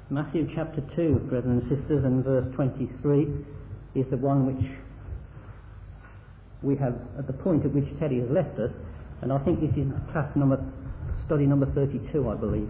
Matthew chapter 2, brothers and sisters, and verse 23 is the one which we have at the point at which Teddy has left us, and I think this is study number 32, I believe.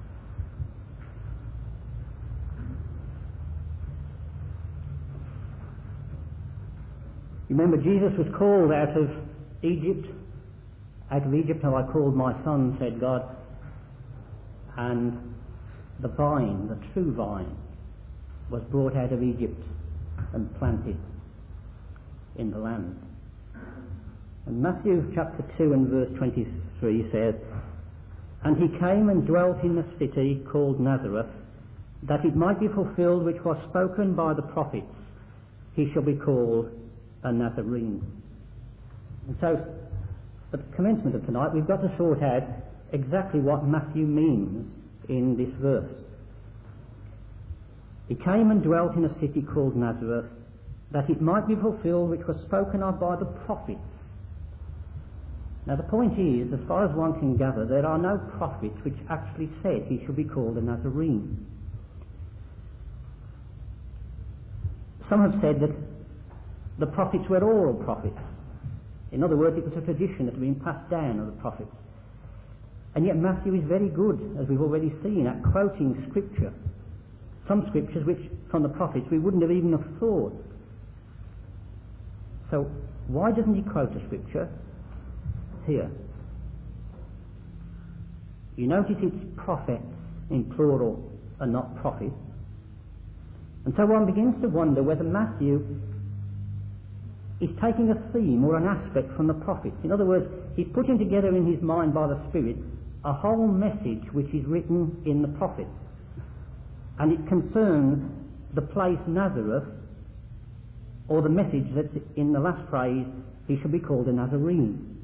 Remember, Jesus was called out of Egypt. Out of Egypt have I called my son, said God, and the vine, the true vine, was brought out of Egypt and planted in the land. And Matthew chapter 2 and verse 23 says, "And he came and dwelt in a city called Nazareth, that it might be fulfilled which was spoken by the prophets, he shall be called a Nazarene." And so, at the commencement of tonight, we've got to sort out exactly what Matthew means in this verse. He came and dwelt in a city called Nazareth, that it might be fulfilled which was spoken of by the prophets. Now the point is, as far as one can gather, there are no prophets which actually said he should be called a Nazarene. Some have said that the prophets were oral prophets. In other words, it was a tradition that had been passed down of the prophets. And yet Matthew is very good, as we've already seen, at quoting scripture. Some scriptures which, from the prophets, we wouldn't have even have thought. So, why doesn't he quote a scripture here? You notice it's prophets in plural and not prophets. And so one begins to wonder whether Matthew is taking a theme or an aspect from the prophets. In other words, he's putting together in his mind by the Spirit a whole message which is written in the prophets. And it concerns the place Nazareth, or the message that's in the last phrase, he shall be called a Nazarene.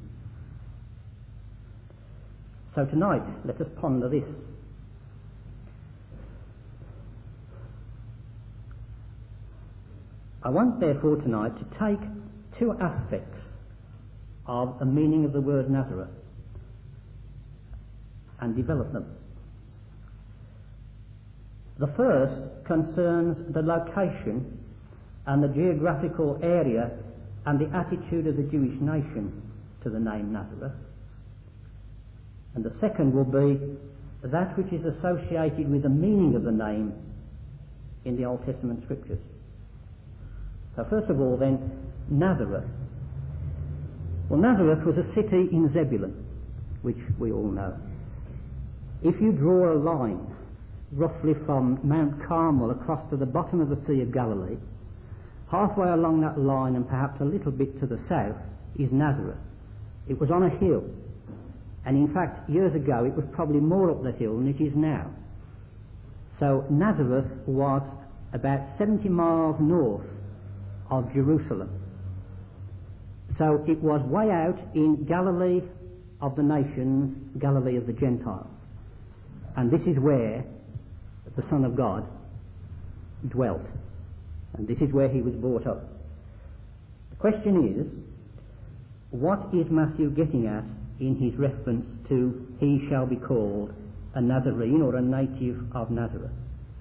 So tonight, let us ponder this. I want therefore tonight to take two aspects of the meaning of the word Nazareth and develop them. The first concerns the location and the geographical area and the attitude of the Jewish nation to the name Nazareth. And the second will be that which is associated with the meaning of the name in the Old Testament scriptures. So first of all then, Nazareth. Well, Nazareth was a city in Zebulun, which we all know. If you draw a line roughly from Mount Carmel across to the bottom of the Sea of Galilee, halfway along that line and perhaps a little bit to the south is Nazareth. It was on a hill, and in fact years ago it was probably more up the hill than it is now. So Nazareth was about 70 miles north of Jerusalem. So it was way out in Galilee of the nations, Galilee of the Gentiles. And this is where the Son of God dwelt. And this is where he was brought up. The question is, what is Matthew getting at in his reference to he shall be called a Nazarene or a native of Nazareth?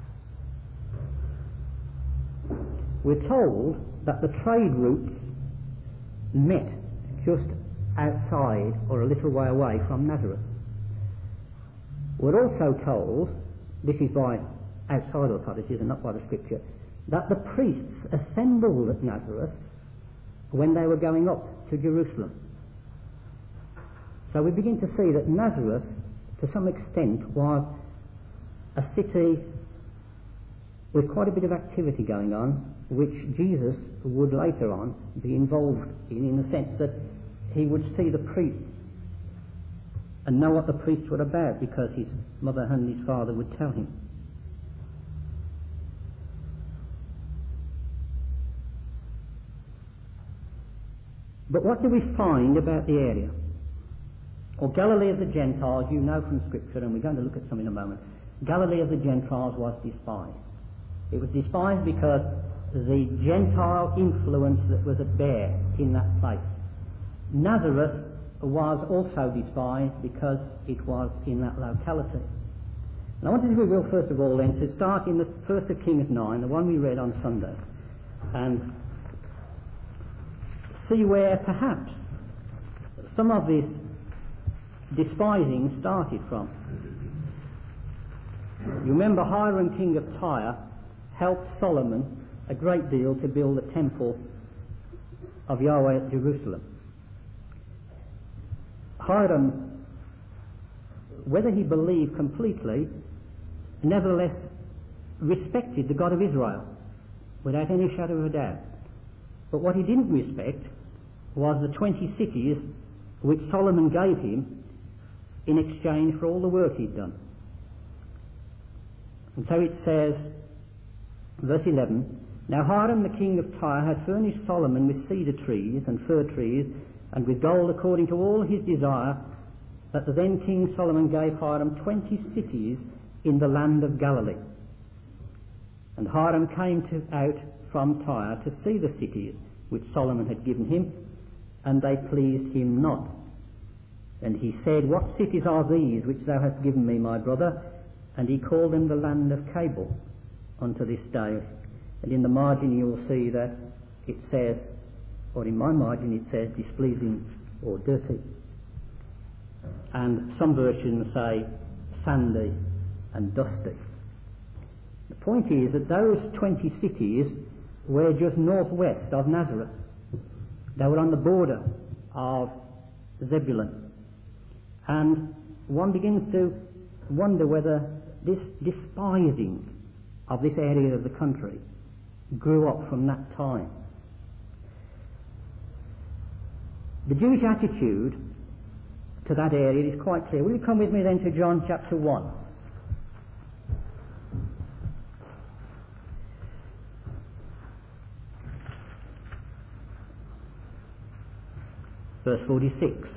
We're told that the trade routes met just outside or a little way away from Nazareth. We're also told, this is by outside authorities and not by the scripture, that the priests assembled at Nazareth when they were going up to Jerusalem. So we begin to see that Nazareth, to some extent, was a city with quite a bit of activity going on, which Jesus would later on be involved in the sense that he would see the priests and know what the priests were about, because his mother and his father would tell him. But what do we find about the area? Or Galilee of the Gentiles, you know from Scripture, and we're going to look at some in a moment. Galilee of the Gentiles was despised. It was despised because the Gentile influence that was at bear in that place. Nazareth was also despised because it was in that locality. And I want to, if we will, first of all then, to start in the First of Kings 9, the one we read on Sunday, and see where perhaps some of this despising started from. You remember Hiram, king of Tyre, helped Solomon a great deal to build the temple of Yahweh at Jerusalem. Hiram, whether he believed completely, nevertheless respected the God of Israel without any shadow of a doubt. But what he didn't respect was the 20 cities which Solomon gave him in exchange for all the work he'd done. And so it says, verse 11, Now Hiram the king of Tyre had furnished Solomon with cedar trees and fir trees and with gold according to all his desire, that the then King Solomon gave Hiram 20 cities in the land of Galilee. And Hiram came out from Tyre to see the cities which Solomon had given him, and they pleased him not. And he said, What cities are these which thou hast given me, my brother? And he called them the land of Cabul unto this day. And in the margin you will see that it says, or in my margin it says, displeasing or dirty. And some versions say sandy and dusty. The point is that those 20 cities were just northwest of Nazareth. They were on the border of Zebulun. And one begins to wonder whether this despising of this area of the country grew up from that time. The Jewish attitude to that area is quite clear. Will you come with me then to John chapter 1? Verse 46.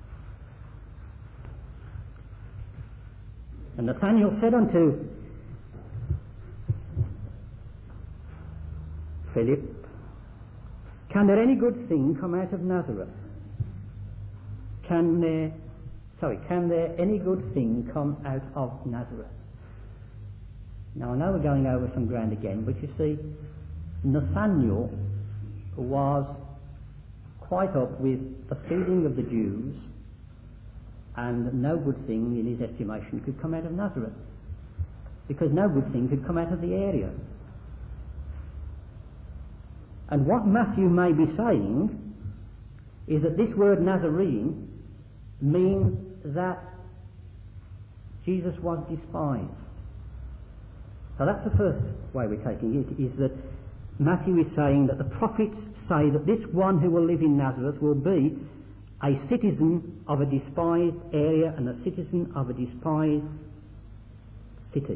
And Nathanael said unto Philip, Can there any good thing come out of Nazareth? Can there any good thing come out of Nazareth? Now I know we're going over some ground again, but you see, Nathanael was quite up with the feeling of the Jews, and no good thing in his estimation could come out of Nazareth, because no good thing could come out of the area. And what Matthew may be saying is that this word Nazarene means that Jesus was despised. So that's the first way we're taking it, is that Matthew is saying that the prophets say that this one who will live in Nazareth will be a citizen of a despised area and a citizen of a despised city.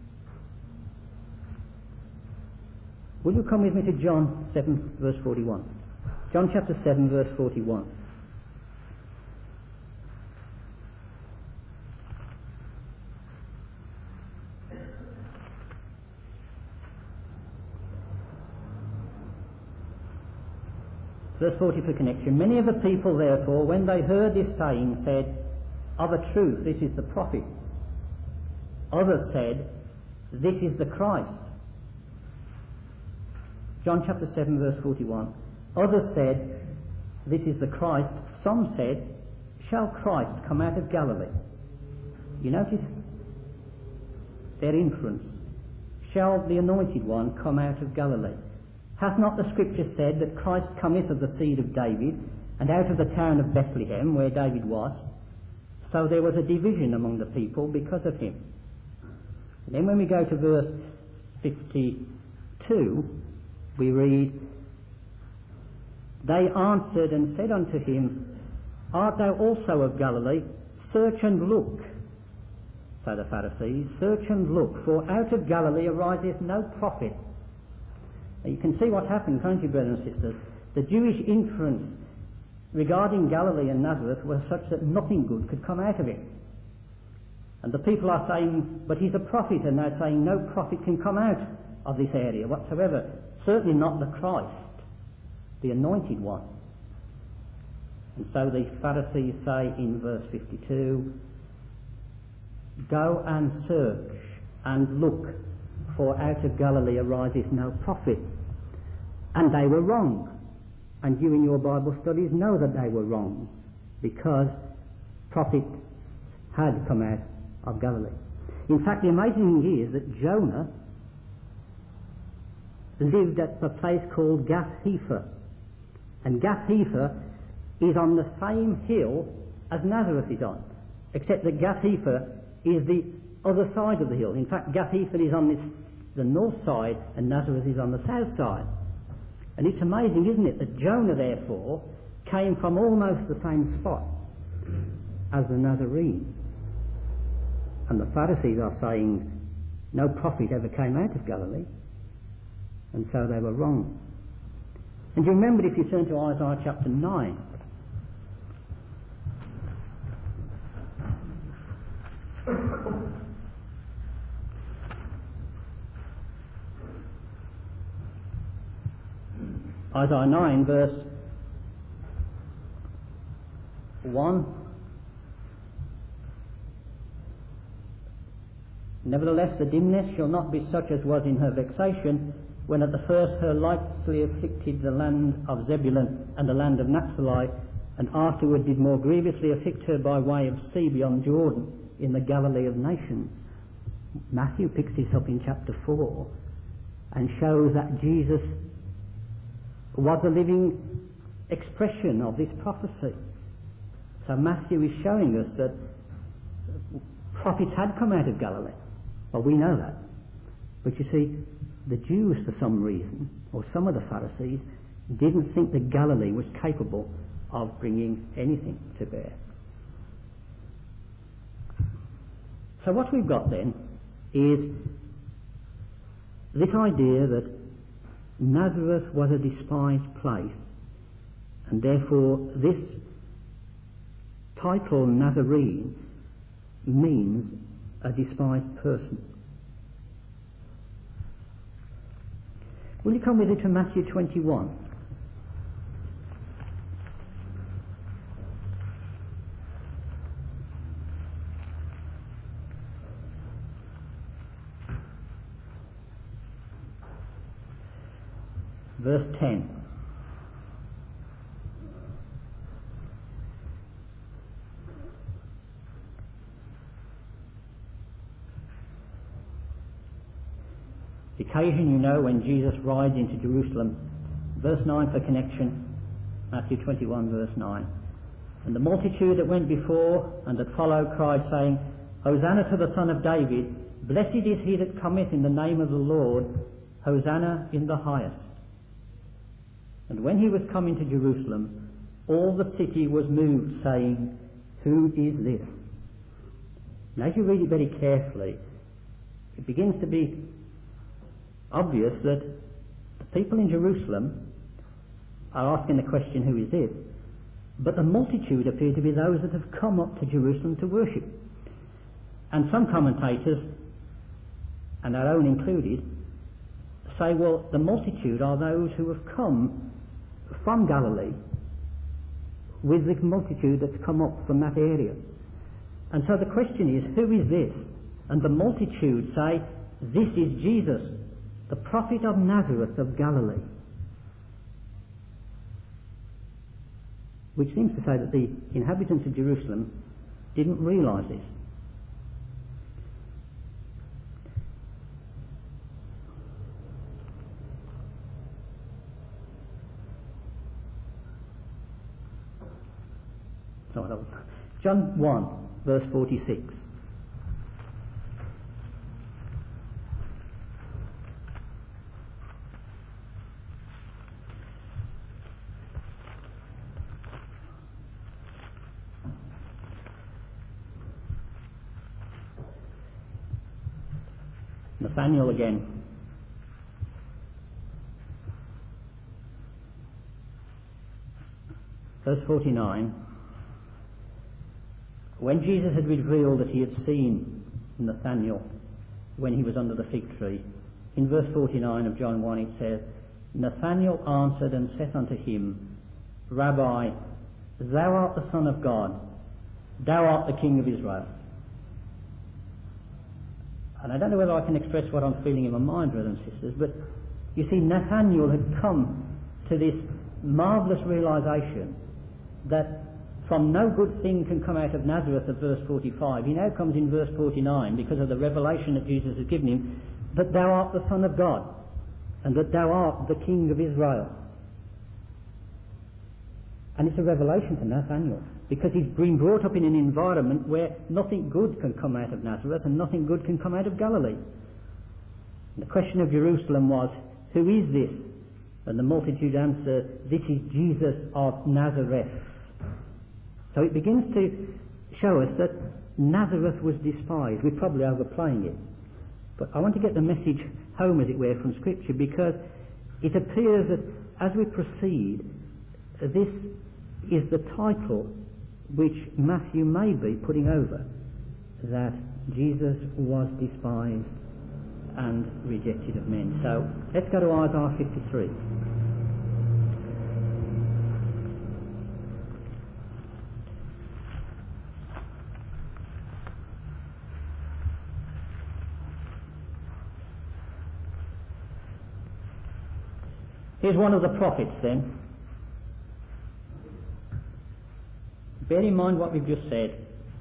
Will you come with me to John 7 verse 41? John chapter 7 verse 41. Verse 40 for connection. Many of the people, therefore, when they heard this saying, said, Of a truth, this is the prophet. Others said, This is the Christ. John chapter 7 verse 41. Others said, This is the Christ. Some said, Shall Christ come out of Galilee? You notice their inference. Shall the Anointed One come out of Galilee? Hath not the Scripture said that Christ cometh of the seed of David, and out of the town of Bethlehem, where David was? So there was a division among the people because of him. And then when we go to verse 52, we read, They answered and said unto him, Art thou also of Galilee? Search and look. So the Pharisees, search and look, for out of Galilee ariseth no prophet. You can see what happened, can't you, brothers and sisters? The Jewish inference regarding Galilee and Nazareth was such that nothing good could come out of it. And the people are saying, but he's a prophet, and they're saying no prophet can come out of this area whatsoever. Certainly not the Christ, the Anointed One. And so the Pharisees say in verse 52, go and search and look, for out of Galilee arises no prophet. And they were wrong. And you in your Bible studies know that they were wrong, because prophets had come out of Galilee. In fact, the amazing thing is that Jonah lived at a place called Gath-Hepher. And Gath-Hepher is on the same hill as Nazareth is on, except that Gath-Hepher is the other side of the hill. In fact, Gath-Hepher is on the north side and Nazareth is on the south side. And it's amazing, isn't it, that Jonah, therefore, came from almost the same spot as the Nazarene. And the Pharisees are saying no prophet ever came out of Galilee, and so they were wrong. And you remember, if you turn to Isaiah chapter 9, Isaiah 9 verse 1. Nevertheless, the dimness shall not be such as was in her vexation, when at the first her lightly afflicted the land of Zebulun and the land of Naphtali, and afterward did more grievously afflict her by way of sea beyond Jordan, in the Galilee of nations. Matthew picks this up in chapter 4 and shows that Jesus was a living expression of this prophecy. So Matthew is showing us that prophets had come out of Galilee. Well, we know that. But you see, the Jews, for some reason, or some of the Pharisees, didn't think that Galilee was capable of bringing anything to bear. So what we've got then is this idea that Nazareth was a despised place, and therefore this title Nazarene means a despised person. Will you come with me to Matthew 21? Verse 10. The occasion, you know, when Jesus rides into Jerusalem. Verse 9 for connection, Matthew 21 verse 9. And the multitude that went before and that followed cried, saying, Hosanna to the Son of David, blessed is he that cometh in the name of the Lord, Hosanna in the highest. And when he was come into Jerusalem, all the city was moved, saying, Who is this? And as you read it very carefully, it begins to be obvious that the people in Jerusalem are asking the question, who is this? But the multitude appear to be those that have come up to Jerusalem to worship. And some commentators, and our own included, say, well, the multitude are those who have come from Galilee with the multitude that's come up from that area. And so the question is, who is this? And the multitude say, this is Jesus, the prophet of Nazareth of Galilee. Which seems to say that the inhabitants of Jerusalem didn't realise this. John 1, verse 46. Nathanael again. Verse 49. When Jesus had revealed that he had seen Nathanael when he was under the fig tree, in verse 49 of John 1 it says, Nathanael answered and said unto him, Rabbi, thou art the Son of God, thou art the King of Israel. and I don't know whether I can express what I'm feeling in my mind, brothers and sisters, but you see, Nathanael had come to this marvellous realisation that from no good thing can come out of Nazareth of verse 45. He now comes in verse 49 because of the revelation that Jesus has given him, that thou art the Son of God, and that thou art the King of Israel. And it's a revelation to Nathanael, because he's been brought up in an environment where nothing good can come out of Nazareth and nothing good can come out of Galilee. And the question of Jerusalem was, who is this? And the multitude answered, this is Jesus of Nazareth. So it begins to show us that Nazareth was despised. We're probably overplaying it. But I want to get the message home, as it were, from Scripture, because it appears that as we proceed, this is the title which Matthew may be putting over, that Jesus was despised and rejected of men. So let's go to Isaiah 53. Here's one of the prophets then. Bear in mind what we've just said.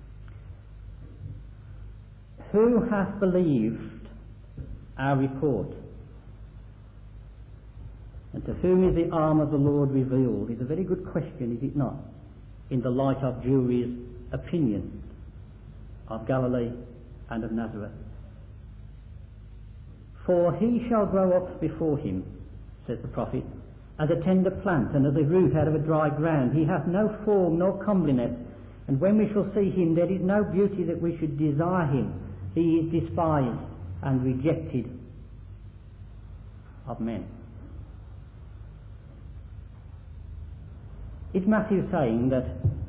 Who hath believed our report? And to whom is the arm of the Lord revealed? It's a very good question, is it not? In the light of jury's opinion of Galilee and of Nazareth. For he shall grow up before him, says the prophet, as a tender plant and as a root out of a dry ground. He hath no form nor comeliness, and when we shall see him there is no beauty that we should desire him. He is despised and rejected of men. Is Matthew saying that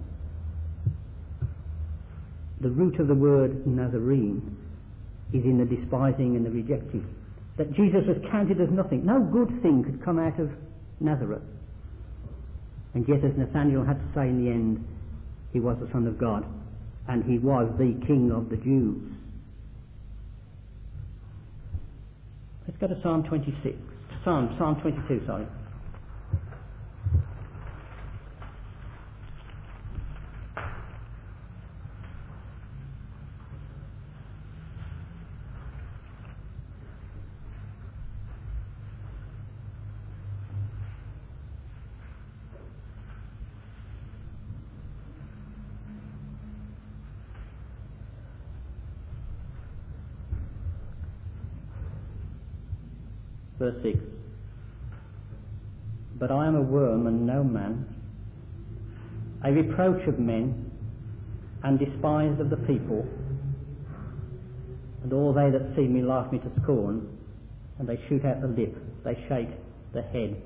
the root of the word Nazarene is in the despising and the rejecting? That Jesus was counted as nothing. No good thing could come out of Nazareth. And yet, as Nathanael had to say in the end, he was the Son of God, and he was the King of the Jews. Let's go to Psalm 22, sorry. Verse 6. But I am a worm and no man, a reproach of men, and despised of the people, and all they that see me laugh me to scorn, and they shoot out the lip, they shake the head.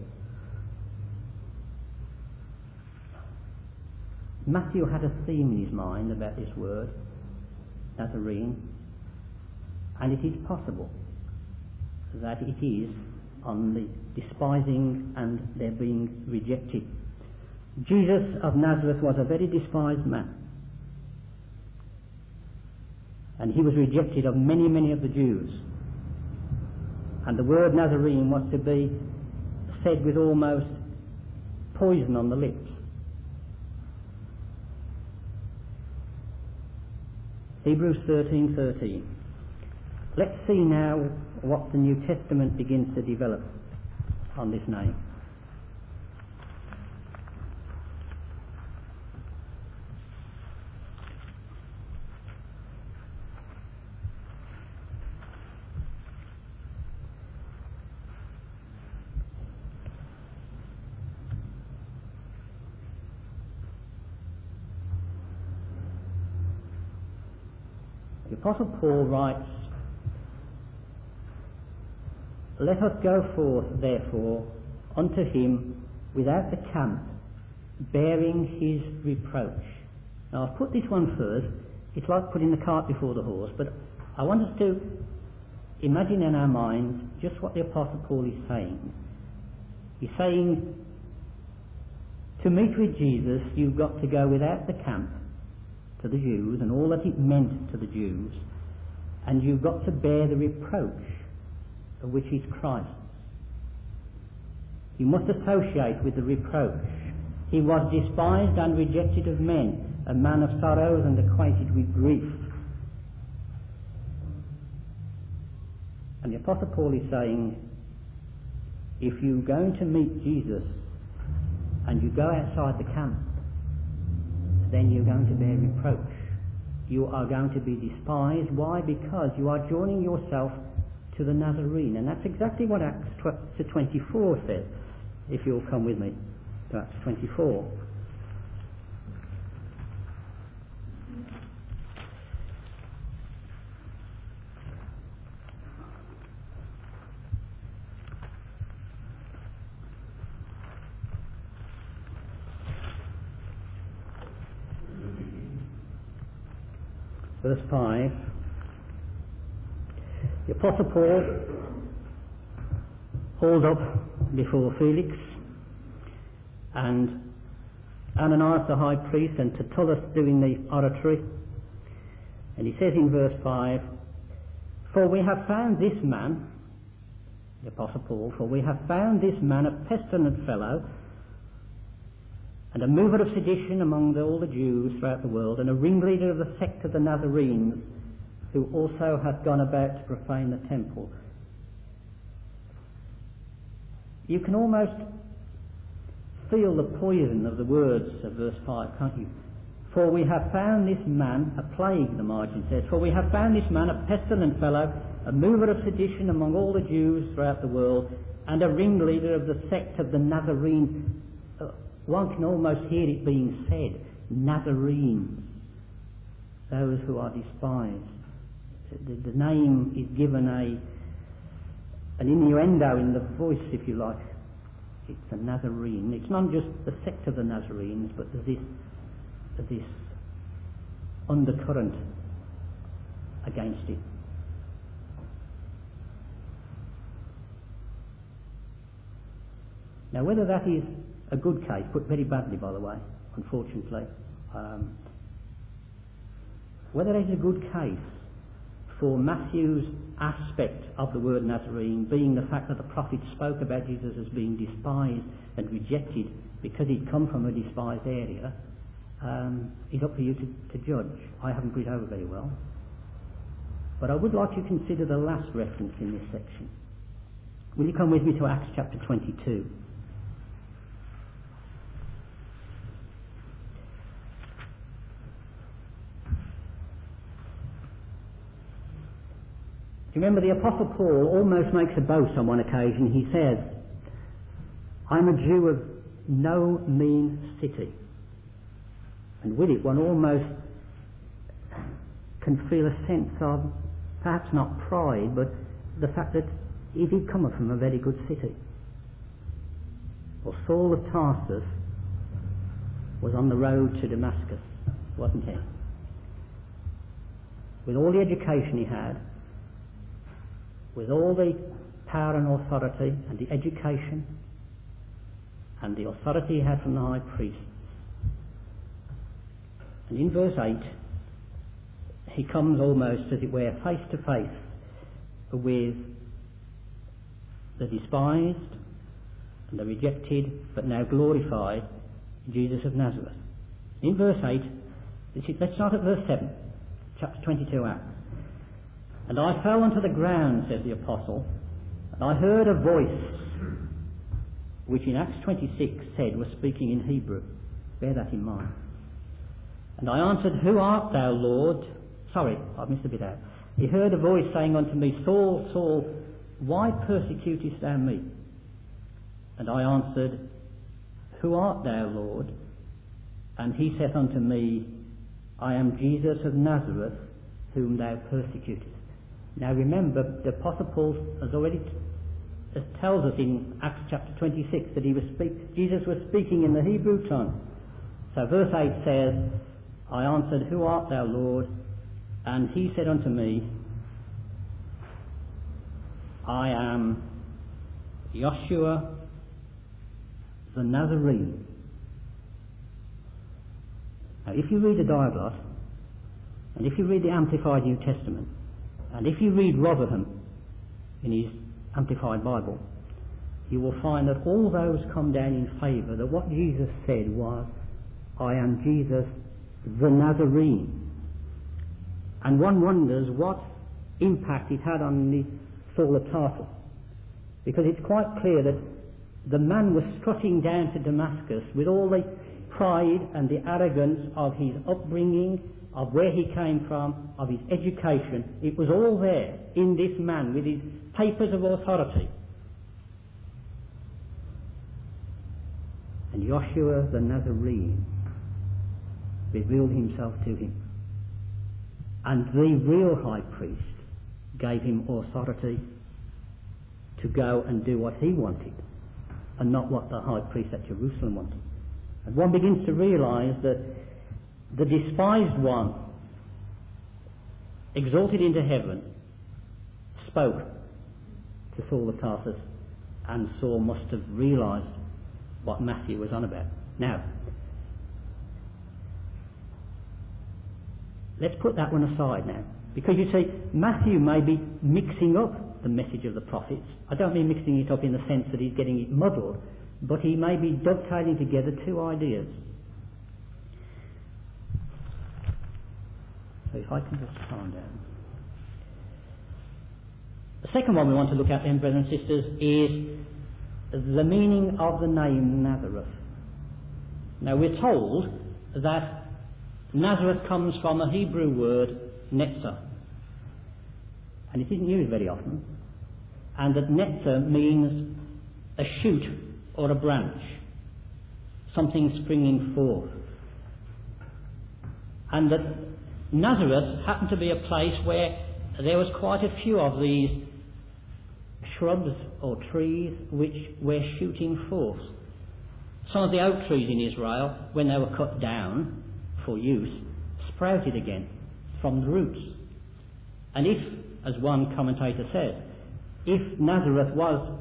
Matthew had a theme in his mind about this word, Nazarene, and it is possible that it is on the despising and their being rejected. Jesus of Nazareth was a very despised man, and he was rejected of many, many of the Jews. And the word Nazarene was to be said with almost poison on the lips. Hebrews 13:13. Let's see now what the New Testament begins to develop on this name. The Apostle Paul writes, let us go forth, therefore, unto him without the camp, bearing his reproach. Now, I've put this one first. It's like putting the cart before the horse, but I want us to imagine in our minds just what the Apostle Paul is saying. He's saying, to meet with Jesus, you've got to go without the camp to the Jews and all that it meant to the Jews, and you've got to bear the reproach of which is Christ. You must associate with the reproach. He was despised and rejected of men, a man of sorrows and acquainted with grief. And the Apostle Paul is saying, if you're going to meet Jesus and you go outside the camp, then you're going to bear reproach. You are going to be despised. Why? Because you are joining yourself to the Nazarene. And that's exactly what Acts 24 says, if you'll come with me to Acts 24. Verse 5, the Apostle Paul hauled up before Felix and Ananias the high priest and Tertullus doing the oratory, and he says in verse 5, for we have found this man, the Apostle Paul, for we have found this man a pestilent fellow, and a mover of sedition among all the Jews throughout the world, and a ringleader of the sect of the Nazarenes, who also hath gone about to profane the temple. You can almost feel the poison of the words of verse 5, can't you? For we have found this man, a plague, the margin says, for we have found this man a pestilent fellow, a mover of sedition among all the Jews throughout the world, and a ringleader of the sect of the Nazarenes. One can almost hear it being said, Nazarenes, those who are despised. The name is given an innuendo in the voice, if you like. It's a Nazarene. It's not just the sect of the Nazarenes, but there's this undercurrent against it. Now, whether that is a good case, put very badly by the way, unfortunately, whether it is a good case for Matthew's aspect of the word Nazarene being the fact that the prophet spoke about Jesus as being despised and rejected because he'd come from a despised area, is up for you to judge. I haven't put it over very well. But I would like you to consider the last reference in this section. Will you come with me to Acts chapter 22? Do you remember the Apostle Paul almost makes a boast on one occasion? He says, I'm a Jew of no mean city. And with it one almost can feel a sense of, perhaps not pride, but the fact that he did come from a very good city. Well, Saul of Tarsus was on the road to Damascus, wasn't he? With all the education he had, with all the power and authority and the education and the authority he had from the high priests. And in verse 8, he comes almost, as it were, face to face with the despised and the rejected, but now glorified Jesus of Nazareth. In verse 8, let's start at verse 7, chapter 22 Acts. And I fell unto the ground, says the apostle, and I heard a voice, which in Acts 26 said was speaking in Hebrew. Bear that in mind. And I answered, Who art thou, Lord? Sorry, I missed a bit out. He heard a voice saying unto me, Saul, Saul, why persecutest thou me? And I answered, Who art thou, Lord? And he saith unto me, I am Jesus of Nazareth, whom thou persecutest. Now remember, the Apostle Paul has already tells us in Acts chapter 26 that Jesus was speaking in the Hebrew tongue. So verse 8 says, I answered, Who art thou, Lord? And he said unto me, I am Joshua the Nazarene. Now if you read the Diaglott, and if you read the Amplified New Testament, And if you read Rotherham in his Amplified Bible, you will find that all those come down in favour that what Jesus said was, I am Jesus the Nazarene. And one wonders what impact it had on the Saul of Tarsus, because it's quite clear that the man was strutting down to Damascus with all the pride and the arrogance of his upbringing, of where he came from, of his education. It was all there in this man with his papers of authority. And Joshua the Nazarene revealed himself to him. And the real high priest gave him authority to go and do what he wanted, and not what the high priest at Jerusalem wanted. And one begins to realise that the despised one, exalted into heaven, spoke to Saul of Tarsus, and Saul must have realised what Matthew was on about. Now, let's put that one aside now, because you see, Matthew may be mixing up the message of the prophets. I don't mean mixing it up in the sense that he's getting it muddled, but he may be dovetailing together two ideas. So if I can just calm down. The second one we want to look at then, brothers and sisters, is the meaning of the name Nazareth. Now we're told that Nazareth comes from a Hebrew word, Netzah, and it isn't used very often, and that Netzah means a shoot or a branch, something springing forth, and that Nazareth happened to be a place where there was quite a few of these shrubs or trees which were shooting forth. Some of the oak trees in Israel, when they were cut down for use, sprouted again from the roots. And if, as one commentator said, if Nazareth was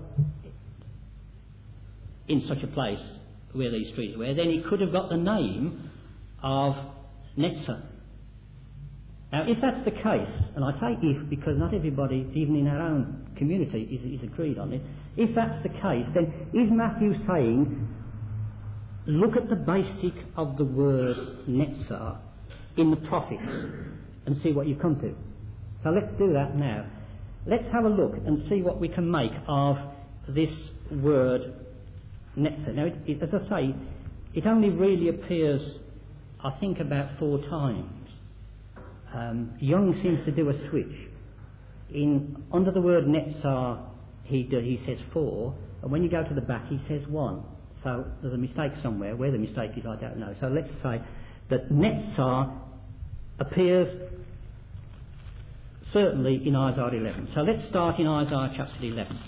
in such a place where these trees were, then it could have got the name of Netzah. Now, if that's the case, and I say if because not everybody, even in our own community, is agreed on it, if that's the case, then is Matthew saying, look at the basic of the word Netzah in the prophets and see what you come to? So let's do that now. Let's have a look and see what we can make of this word Netzah. Now, as I say, it only really appears, I think, about 4 times. Young seems to do a switch. Under the word Netzah, he says 4, and when you go to the back, he says 1. So there's a mistake somewhere. Where the mistake is, I don't know. So let's say that Netzah appears certainly in Isaiah 11. So let's start in Isaiah chapter 11.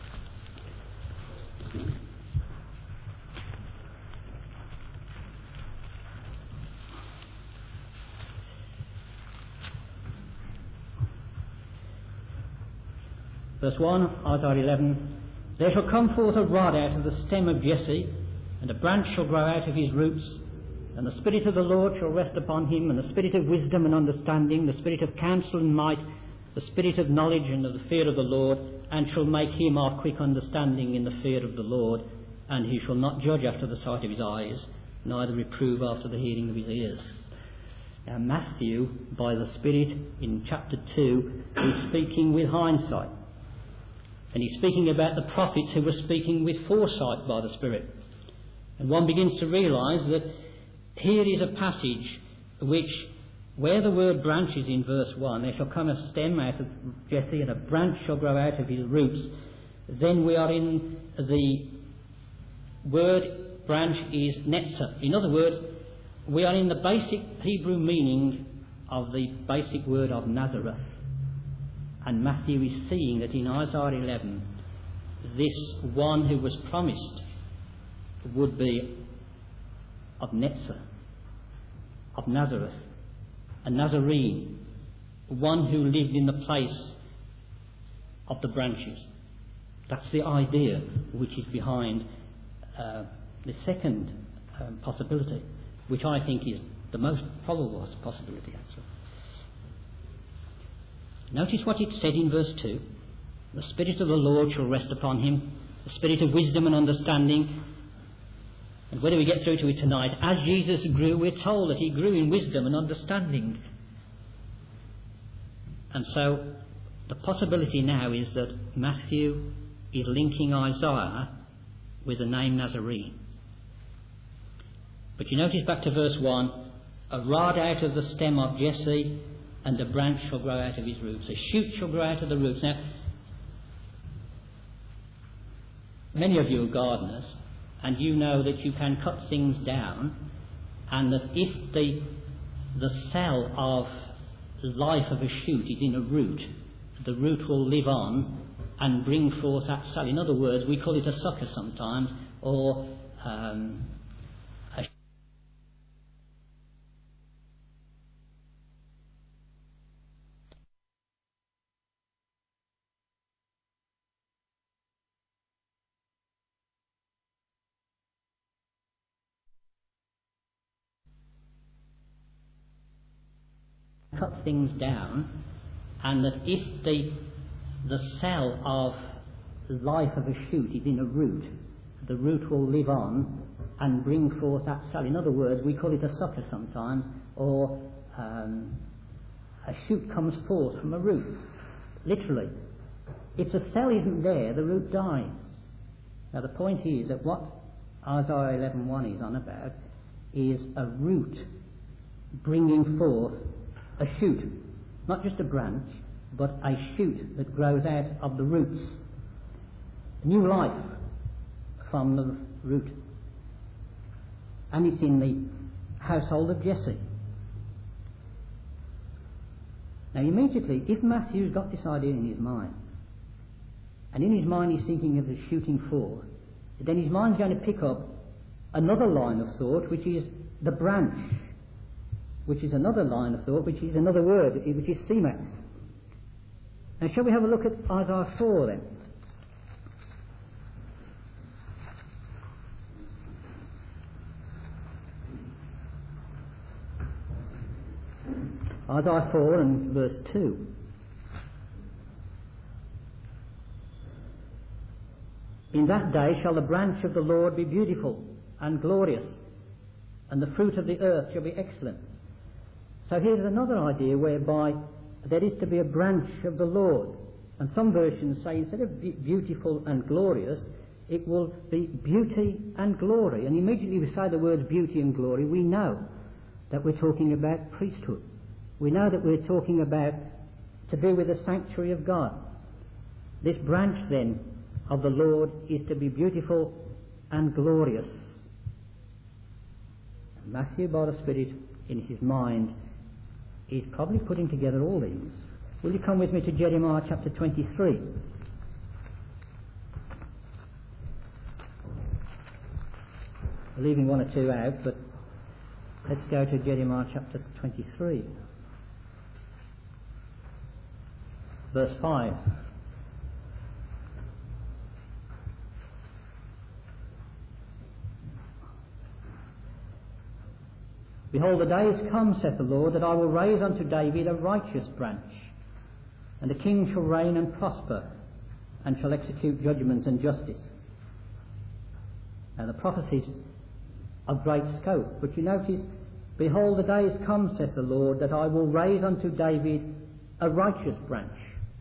Verse 1, Isaiah 11, there shall come forth a rod out of the stem of Jesse, and a branch shall grow out of his roots, and the Spirit of the Lord shall rest upon him, and the Spirit of wisdom and understanding, the Spirit of counsel and might, the Spirit of knowledge and of the fear of the Lord, and shall make him of quick understanding in the fear of the Lord, and he shall not judge after the sight of his eyes, neither reprove after the hearing of his ears. Now Matthew, by the Spirit, in chapter 2, is speaking with hindsight. And he's speaking about the prophets who were speaking with foresight by the Spirit. And one begins to realise that here is a passage which, where the word branch is in verse 1, there shall come a stem out of Jesse and a branch shall grow out of his roots, then we are in the word branch is Netzah. In other words, we are in the basic Hebrew meaning of the basic word of Nazareth. And Matthew is seeing that in Isaiah 11, this one who was promised would be of Netzah, of Nazareth, a Nazarene, one who lived in the place of the branches. That's the idea which is behind the second possibility, which I think is the most probable possibility, actually. Notice what it said in verse 2. The Spirit of the Lord shall rest upon him, the Spirit of wisdom and understanding. And whether we get through to it tonight, as Jesus grew, we're told that he grew in wisdom and understanding. And so the possibility now is that Matthew is linking Isaiah with the name Nazarene. But you notice back to verse 1, a rod out of the stem of Jesse, and a branch shall grow out of his roots. A shoot shall grow out of the roots. Now, many of you are gardeners, and you know that you can cut things down, and that if the cell of life of a shoot is in a root, the root will live on and bring forth that cell. In other words, we call it a sucker sometimes, or cut things down, and that if the cell of life of a shoot is in a root, the root will live on and bring forth that cell. In other words, we call it a sucker sometimes, or a shoot comes forth from a root. Literally. If the cell isn't there, the root dies. Now the point is that what Isaiah 11:1 is on about is a root bringing forth a shoot, not just a branch, but a shoot that grows out of the roots. New life from the root. And it's in the household of Jesse. Now immediately, if Matthew's got this idea in his mind, and in his mind he's thinking of the shooting forth, then his mind's going to pick up another line of thought, which is the branch, which is another line of thought, which is another word, which is Semak. Now shall we have a look at Isaiah 4 then? Isaiah 4 and verse 2. In that day shall the branch of the Lord be beautiful and glorious, and the fruit of the earth shall be excellent. So here's another idea whereby there is to be a branch of the Lord. And some versions say instead of beautiful and glorious, it will be beauty and glory. And immediately we say the words beauty and glory, we know that we're talking about priesthood. We know that we're talking about to do with the sanctuary of God. This branch then of the Lord is to be beautiful and glorious. And Matthew, by the Spirit in his mind, is probably putting together all these. Will you come with me to Jeremiah chapter 23? We're leaving one or two out, but let's go to Jeremiah chapter 23. Verse 5. Behold, the days come, saith the Lord, that I will raise unto David a righteous branch, and the king shall reign and prosper, and shall execute judgment and justice. Now the prophecies of great scope, but you notice, behold, the days come, saith the Lord, that I will raise unto David a righteous branch.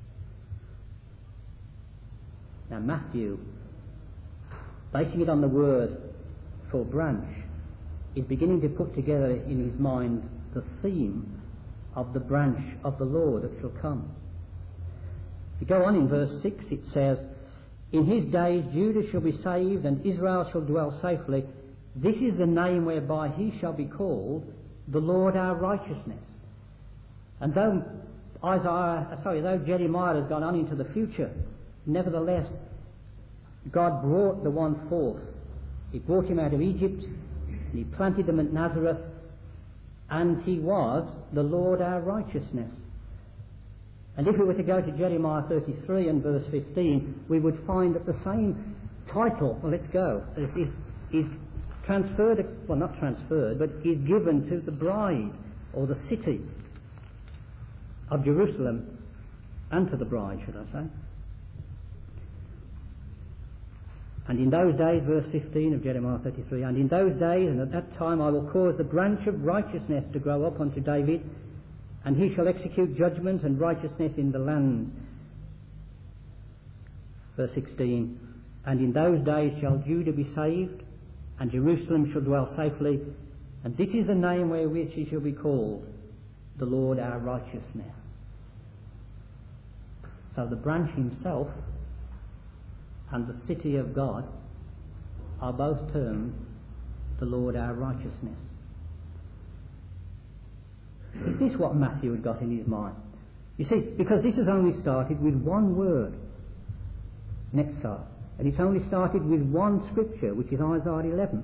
Now Matthew, basing it on the word for branch, is beginning to put together in his mind the theme of the branch of the Lord that shall come. If you go on in verse 6, it says, in his days Judah shall be saved, and Israel shall dwell safely. This is the name whereby he shall be called, the Lord our righteousness. And though Jeremiah has gone on into the future, nevertheless, God brought the one forth. He brought him out of Egypt, and he planted them at Nazareth, and he was the Lord our righteousness. And if we were to go to Jeremiah 33 and verse 15, we would find that the same title, well, let's go, is transferred, well, not transferred, but is given to the bride or the city of Jerusalem and to the bride, should I say. And in those days, verse 15 of Jeremiah 33, and in those days and at that time I will cause the branch of righteousness to grow up unto David, and he shall execute judgment and righteousness in the land. Verse 16, and in those days shall Judah be saved, and Jerusalem shall dwell safely, and this is the name wherewith she shall be called, the Lord our righteousness. So the branch himself and the city of God are both termed the Lord our righteousness. Is this what Matthew had got in his mind? You see, because this has only started with one word, Netzar, and it's only started with one scripture, which is Isaiah 11.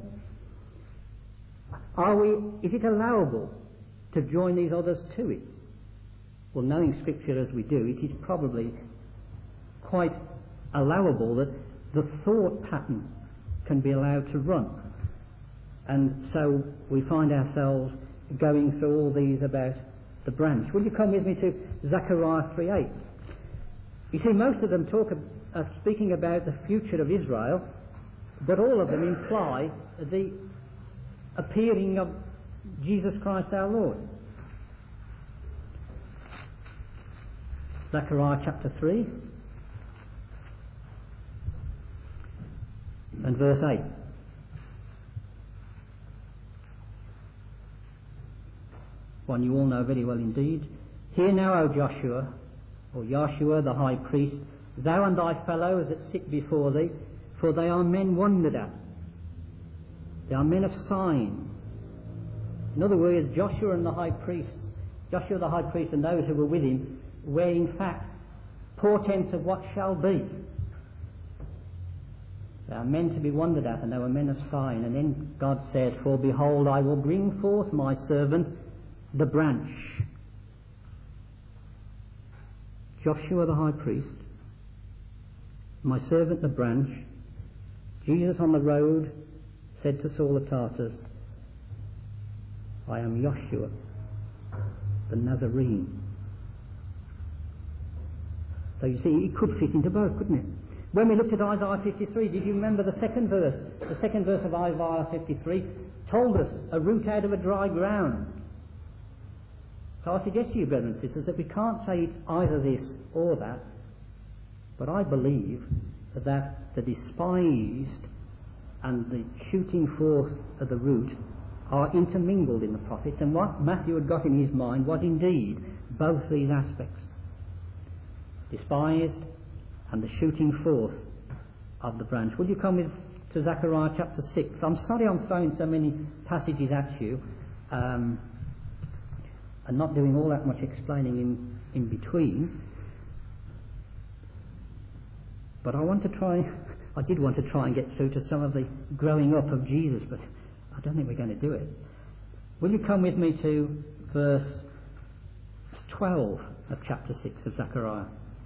Is it allowable to join these others to it? Well, knowing scripture as we do, it is probably quite allowable that the thought pattern can be allowed to run. And so we find ourselves going through all these about the branch. Will you come with me to Zechariah 3:8? You see, most of them are speaking about the future of Israel, but all of them imply the appearing of Jesus Christ our Lord. Zechariah chapter 3 and verse 8. One you all know very well indeed. Hear now, O Joshua, or Joshua the high priest, thou and thy fellows that sit before thee, for they are men wondered at. They are men of sign. In other words, Joshua the high priest and those who were with him were in fact portents of what shall be. They are men to be wondered at, and they were men of sign. And then God says, for behold, I will bring forth my servant, the branch. Joshua the high priest, my servant the branch. Jesus on the road said to Saul of Tarsus, I am Joshua the Nazarene. So you see, it could fit into both, couldn't it? When we looked at Isaiah 53, did you remember the second verse? The second verse of Isaiah 53 told us a root out of a dry ground. So I suggest to you, brothers and sisters, that we can't say it's either this or that, but I believe that the despised and the shooting forth of the root are intermingled in the prophets, and what Matthew had got in his mind was indeed both these aspects. Despised and the shooting forth of the branch. Will you come with to Zechariah chapter 6? I'm sorry I'm throwing so many passages at you and not doing all that much explaining in between. But I did want to try and get through to some of the growing up of Jesus, but I don't think we're going to do it. Will you come with me to verse 12 of chapter 6 of Zechariah?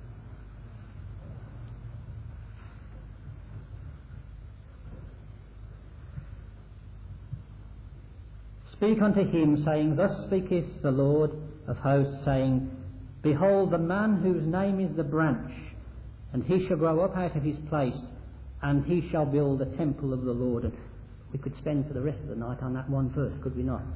Speak unto him, saying, thus speaketh the Lord of hosts, saying, behold, the man whose name is the branch, and he shall grow up out of his place, and he shall build a temple of the Lord. And we could spend for the rest of the night on that one verse, could we not?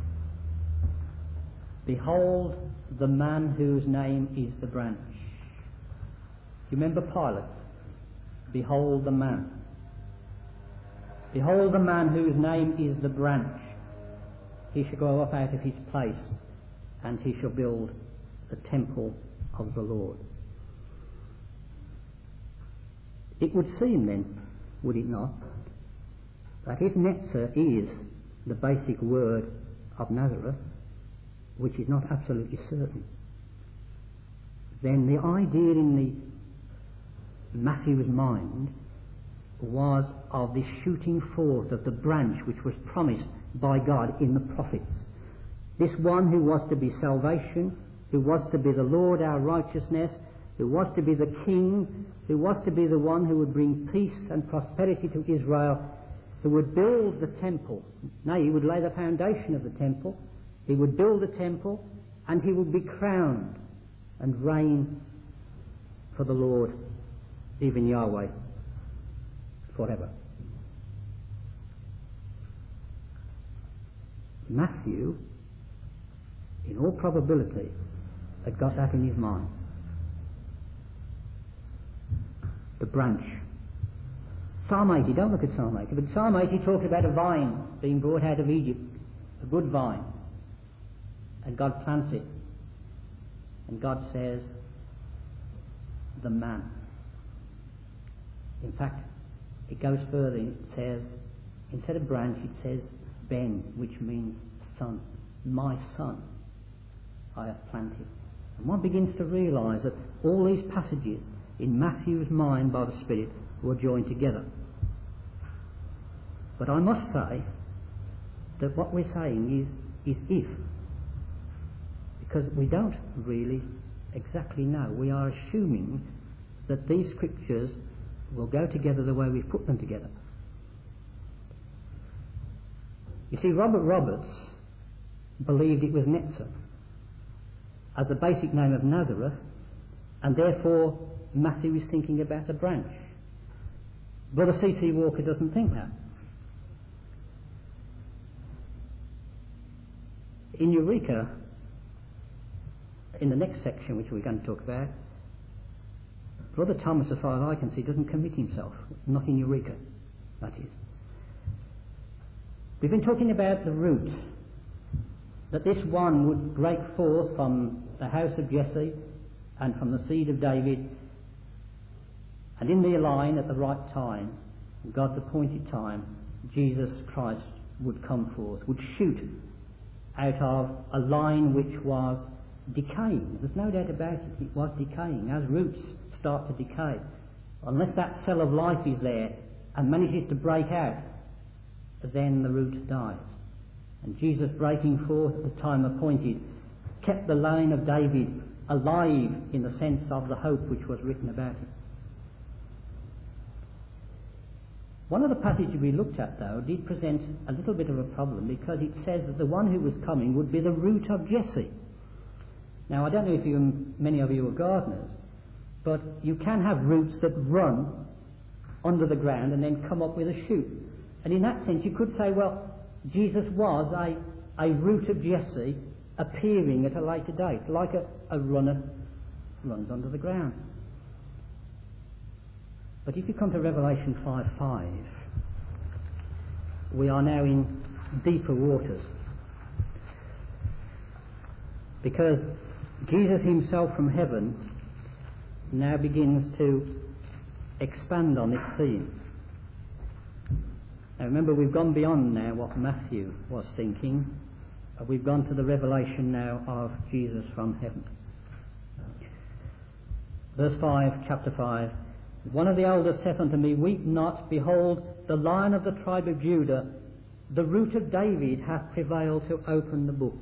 Behold, the man whose name is the branch. You remember Pilate? Behold the man. Behold the man whose name is the branch. He shall go up out of his place, and he shall build the temple of the Lord. It would seem then, would it not, that if Netzar is the basic word of Nazareth, which is not absolutely certain, then the idea in Matthew's mind was of the shooting forth of the branch which was promised by God in the prophets. This one who was to be salvation, who was to be the Lord our righteousness, who was to be the King, who was to be the one who would bring peace and prosperity to Israel, who would build the temple. Nay, he would lay the foundation of the temple, he would build the temple, and he would be crowned and reign for the Lord, even Yahweh, forever. Matthew, in all probability, had got that in his mind. The branch. Psalm 80, don't look at Psalm 80, but Psalm 80 talks about a vine being brought out of Egypt, a good vine, and God plants it, and God says, the man. In fact, it goes further, it says, instead of branch, it says ben, which means son. My son I have planted. And one begins to realise that all these passages in Matthew's mind by the Spirit were joined together. But I must say that what we're saying is if, because we don't really exactly know. We are assuming that these scriptures will go together the way we've put them together. You see, Robert Roberts believed it was Netzer as the basic name of Nazareth, and therefore Matthew is thinking about a branch. Brother C.C. Walker doesn't think that. In Eureka, in the next section which we're going to talk about, Brother Thomas, as far as I can see, doesn't commit himself. Not in Eureka, that is. We've been talking about the root, that this one would break forth from the house of Jesse and from the seed of David, and in the line at the right time, God's appointed time, Jesus Christ would come forth, would shoot out of a line which was decaying. There's no doubt about it, it was decaying. As roots start to decay, unless that cell of life is there and manages to break out, then the root dies. And Jesus, breaking forth at the time appointed, kept the line of David alive in the sense of the hope which was written about it. One of the passages we looked at, though, did present a little bit of a problem, because it says that the one who was coming would be the root of Jesse. Now, I don't know if many of you are gardeners, but you can have roots that run under the ground and then come up with a shoot. And in that sense, you could say, well, Jesus was a root of Jesse appearing at a later date, like a runner runs under the ground. But if you come to Revelation 5:5, we are now in deeper waters, because Jesus himself from heaven now begins to expand on this theme. Now remember, we've gone beyond now what Matthew was thinking. We've gone to the revelation now of Jesus from heaven. Verse 5, chapter 5. One of the elders saith unto me, Weep not, behold, the Lion of the tribe of Judah, the root of David, hath prevailed to open the book.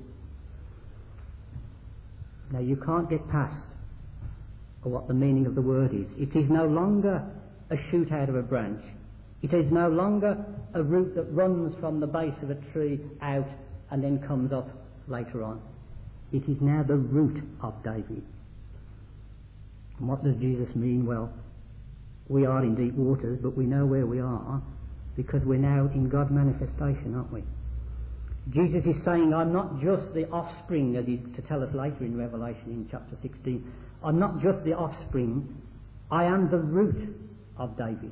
Now you can't get past what the meaning of the word is. It is no longer a shoot out of a branch. It is no longer a root that runs from the base of a tree out and then comes up later on. It is now the root of David. And what does Jesus mean? Well, we are in deep waters, but we know where we are because we're now in God's manifestation, aren't we? Jesus is saying, I'm not just the offspring, as he's to tell us later in Revelation in chapter 16. I'm not just the offspring, I am the root of David.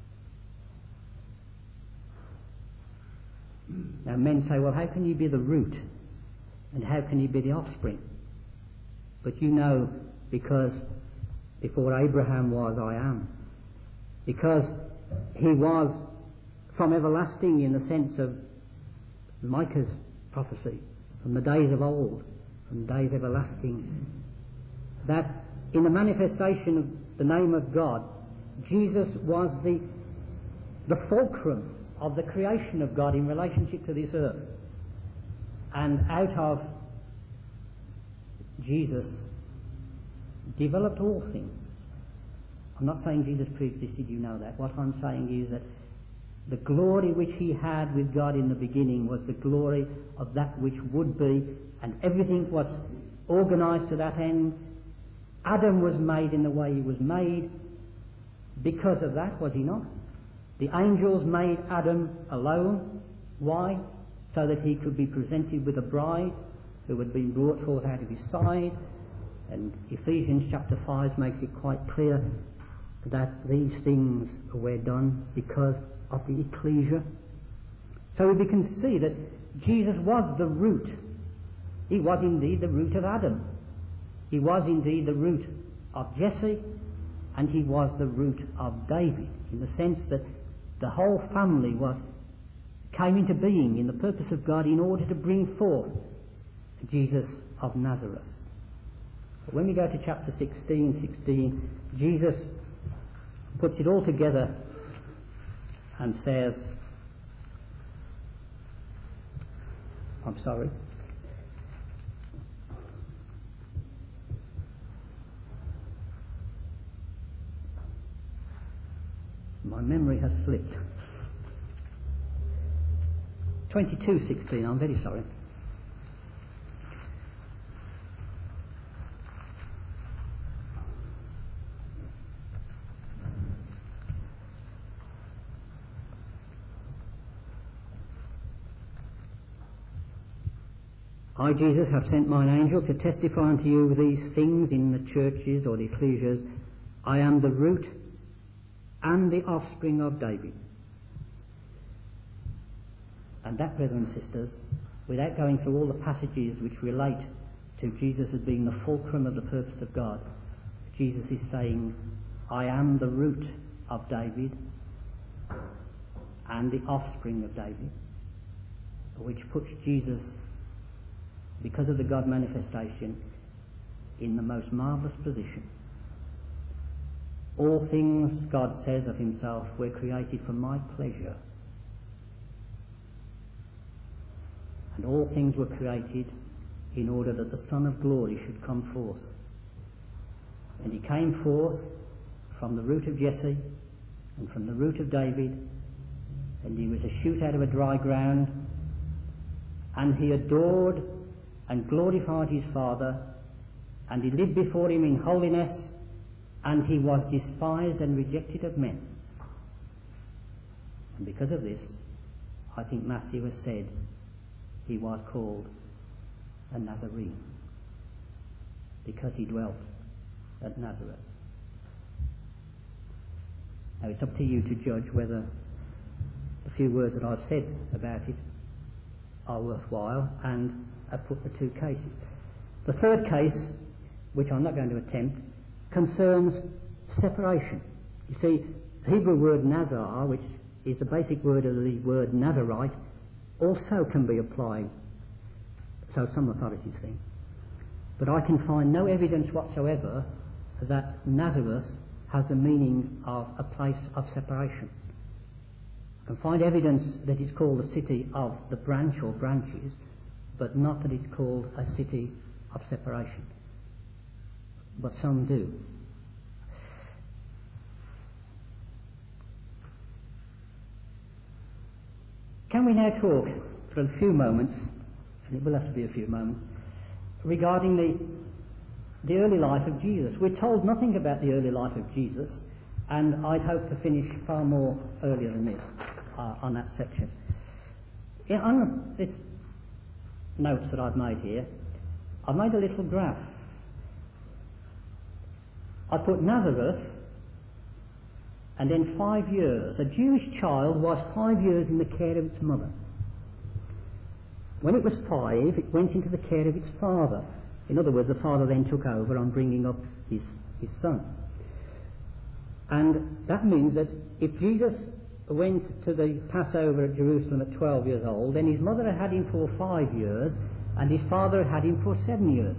Now men say, well, how can you be the root? And how can you be the offspring? But you know, because before Abraham was, I am. Because he was from everlasting in the sense of Micah's prophecy, from the days of old, from days everlasting, that in the manifestation of the name of God, Jesus was the fulcrum of the creation of God in relationship to this earth. And out of Jesus developed all things. I'm not saying Jesus pre-existed, you know that. What I'm saying is that the glory which he had with God in the beginning was the glory of that which would be, and everything was organised to that end, Adam was made in the way he was made because of that, was he not? The angels made Adam alone. Why? So that he could be presented with a bride who had been brought forth out of his side. And Ephesians chapter 5 makes it quite clear that these things were done because of the ecclesia. So we can see that Jesus was the root. He was indeed the root of Adam. He was indeed the root of Jesse, and he was the root of David, in the sense that the whole family came into being in the purpose of God in order to bring forth Jesus of Nazareth. But when we go to chapter 16, Jesus puts it all together and says, I'm sorry. My memory has slipped. 22:16, I'm very sorry. I, Jesus, have sent mine angel to testify unto you these things in the churches or the ecclesias. I am the root and the offspring of David. And that, brethren and sisters, without going through all the passages which relate to Jesus as being the fulcrum of the purpose of God, Jesus is saying, I am the root of David and the offspring of David, which puts Jesus, because of the God manifestation, in the most marvellous position. All things, God says of himself, were created for my pleasure. And all things were created in order that the Son of Glory should come forth. And he came forth from the root of Jesse and from the root of David, and he was a shoot out of a dry ground, and he adored and glorified his Father, and he lived before him in holiness, and he was despised and rejected of men. And because of this, I think Matthew has said he was called a Nazarene, because he dwelt at Nazareth. Now it's up to you to judge whether the few words that I've said about it are worthwhile, and I've put the two cases. The third case, which I'm not going to attempt, concerns separation. You see, the Hebrew word Nazar, which is the basic word of the word Nazarite, also can be applied, so some authorities think. But I can find no evidence whatsoever that Nazareth has the meaning of a place of separation. I can find evidence that it's called the city of the branch or branches, but not that it's called a city of separation. But some do. Can we now talk for a few moments, and it will have to be a few moments, regarding the early life of Jesus? We're told nothing about the early life of Jesus, and I'd hope to finish far more earlier than this on that section. On this notes that I've made here, I've made a little graph. I put Nazareth and then 5 years. A Jewish child was 5 years in the care of its mother. When it was 5, it went into the care of its father. In other words, the father then took over on bringing up his son. And that means that if Jesus went to the Passover at Jerusalem at 12 years old, then his mother had had him for 5 years, and his father had him for 7 years.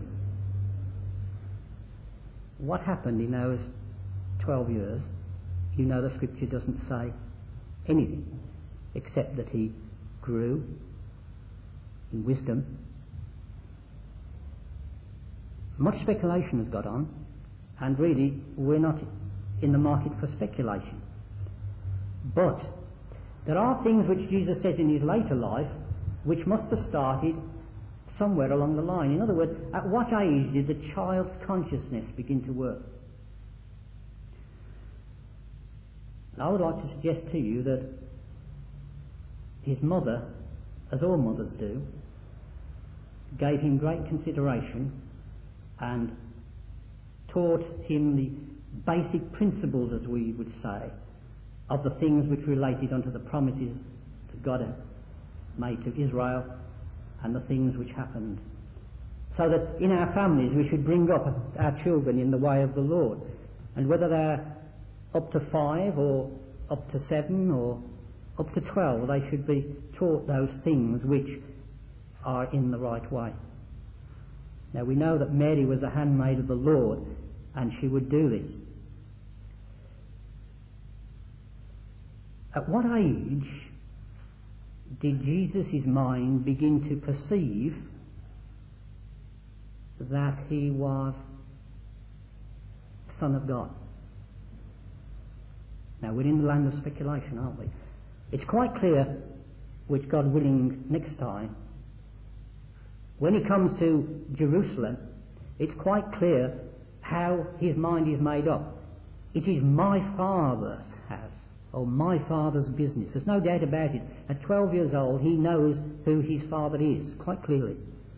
What happened in those 12 years? You know, the scripture doesn't say anything, except that he grew in wisdom. Much speculation has got on, and really we're not in the market for speculation. But there are things which Jesus says in his later life which must have started somewhere along the line. In other words, at what age did the child's consciousness begin to work? And I would like to suggest to you that his mother, as all mothers do, gave him great consideration and taught him the basic principles, as we would say, of the things which related unto the promises that God had made to Israel and the things which happened. So that in our families we should bring up our children in the way of the Lord. And whether they're up to 5 or up to 7 or up to 12, they should be taught those things which are in the right way. Now we know that Mary was a handmaid of the Lord, and she would do this. At what age did Jesus' mind begin to perceive that he was Son of God? Now we're in the land of speculation, aren't we? It's quite clear, which God willing next time, when he comes to Jerusalem, it's quite clear how his mind is made up. It is my Father's house, or my Father's business. There's no doubt about it. At 12 years old, he knows who his Father is, quite clearly.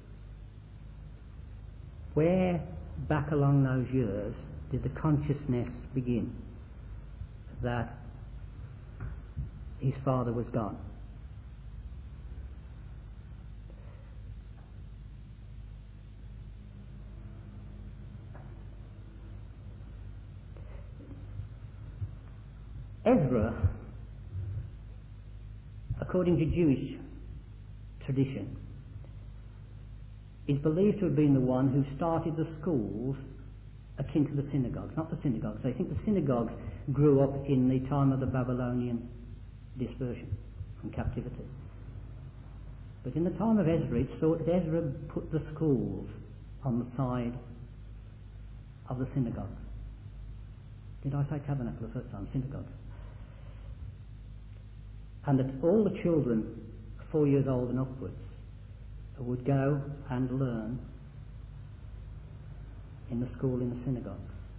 Where back along those years did the consciousness begin that his Father was gone? Ezra, according to Jewish tradition, is believed to have been the one who started the schools akin to the synagogues. Not the synagogues. They think the synagogues grew up in the time of the Babylonian dispersion from captivity. But in the time of Ezra, it's thought that Ezra put the schools on the side of the synagogues. Did I say tabernacle the first time? Synagogues. And that all the children 4 years old and upwards would go and learn in the school in the synagogue.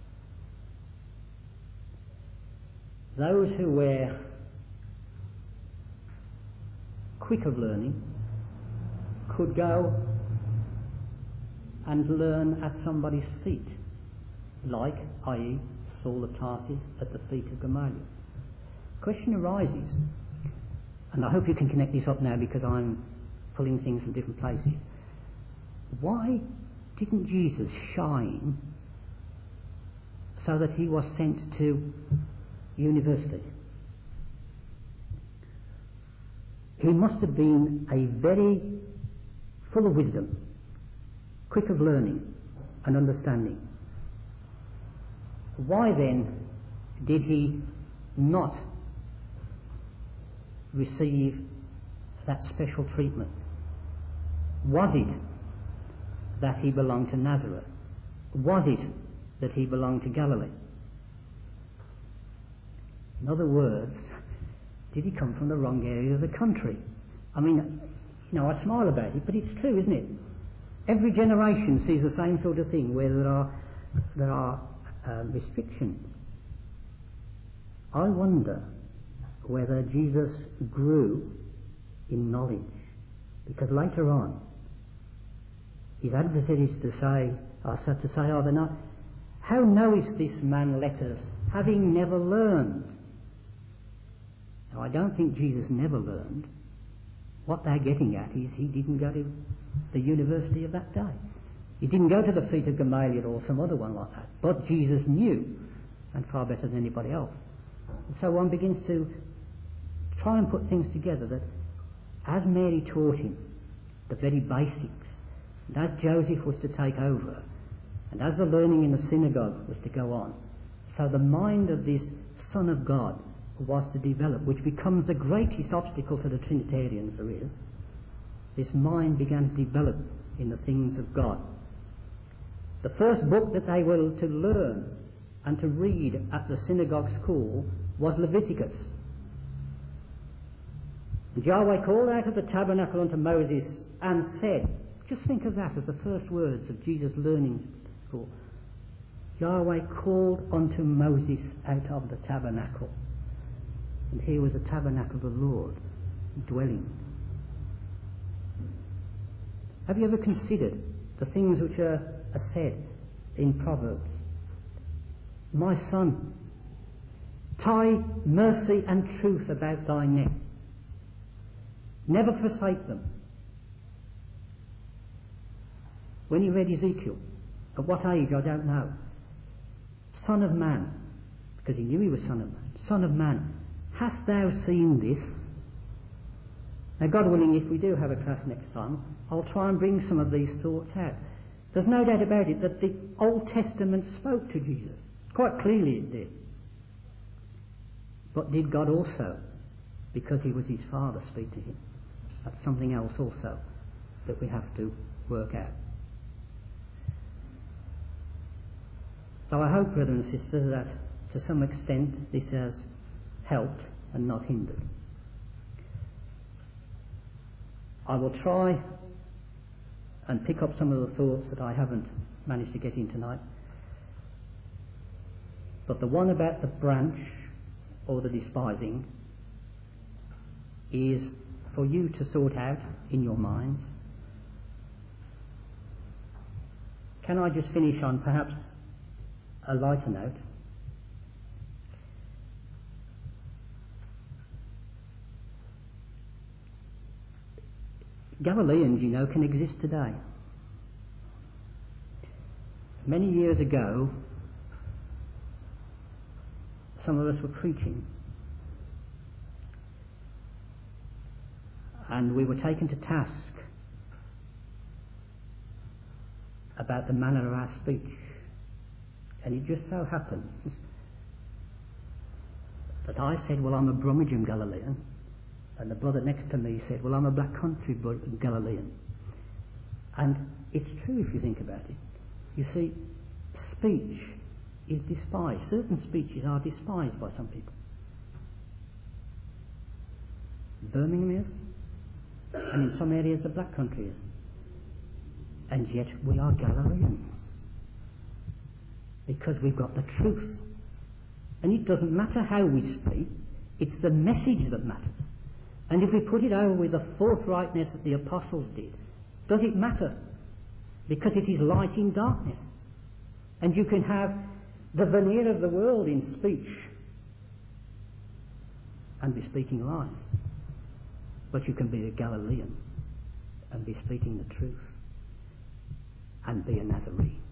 Those who were quick of learning could go and learn at somebody's feet, like, i.e., Saul of Tarsus at the feet of Gamaliel. The question arises, and I hope you can connect this up now because I'm pulling things from different places. Why didn't Jesus shine so that he was sent to university? He must have been a very full of wisdom, quick of learning and understanding. Why then did he not receive that special treatment? Was it that he belonged to Nazareth? Was it that he belonged to Galilee? In other words, did he come from the wrong area of the country? I mean, you know, I smile about it, but it's true, isn't it? Every generation sees the same sort of thing where there are restrictions. I wonder whether Jesus grew in knowledge, because later on his adversaries are said to say, are they not, how knowest this man letters, having never learned? Now, I don't think Jesus never learned. What they're getting at is he didn't go to the university of that day. He didn't go to the feet of Gamaliel or some other one like that. But Jesus knew, and far better than anybody else. And so one begins to try and put things together that as Mary taught him the very basics, and as Joseph was to take over, and as the learning in the synagogue was to go on, so the mind of this Son of God was to develop, which becomes the greatest obstacle to the Trinitarians there is. This mind began to develop in the things of God. The first book that they were to learn and to read at the synagogue school was Leviticus. And Yahweh called out of the tabernacle unto Moses and said, Just think of that as the first words of Jesus' learning school. Yahweh called unto Moses out of the tabernacle. And here was the tabernacle of the Lord dwelling. Have you ever considered the things which are said in Proverbs? My son, tie mercy and truth about thy neck. Never forsake them. When he read Ezekiel, at what age I don't know, Son of man, because he knew he was Son of man, Son of man, hast thou seen this? Now, God willing, if we do have a class next time, I'll try and bring some of these thoughts out. There's no doubt about it that the Old Testament spoke to Jesus. Quite clearly it did. But did God also, because he was his Father, speak to him? That's something else also that we have to work out. So I hope, brothers and sisters, that to some extent this has helped and not hindered. I will try and pick up some of the thoughts that I haven't managed to get in tonight. But the one about the branch or the despising is for you to sort out in your minds. Can I just finish on perhaps a lighter note? Galileans, you know, can exist today. Many years ago, some of us were preaching, and we were taken to task about the manner of our speech. And it just so happens that I said, well, I'm a Brummagem Galilean, and the brother next to me said, well, I'm a Black Country Galilean. And it's true if you think about it. You see, speech is despised. Certain speeches are despised by some people. Birmingham is, and in some areas the Black Country is. And yet we are Galileans, because we've got the truth. And it doesn't matter how we speak, it's the message that matters. And if we put it over with the forthrightness that the apostles did, does it matter? Because it is light in darkness. And you can have the veneer of the world in speech and be speaking lies. But you can be a Galilean and be speaking the truth and be a Nazarene.